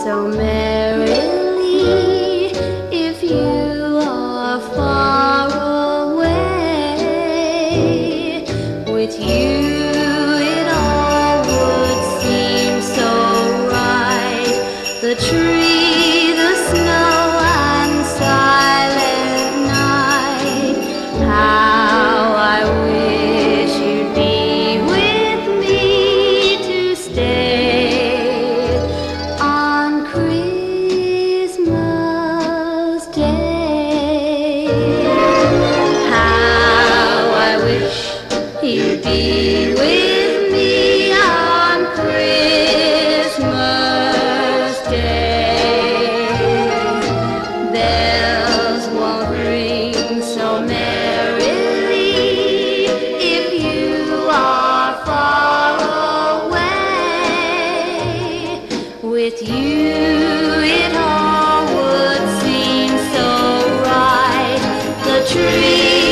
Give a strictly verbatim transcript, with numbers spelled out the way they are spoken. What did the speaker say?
so merrily if you are far away. With you it all would seem so right. The tree, the snow, and silent night. How I wish you'd be with me to stay on Christmas Day. How I wish you'd be with me on Christmas Day. Bells won't ring so merrily if you are far away. With you it all would seem so right. The tree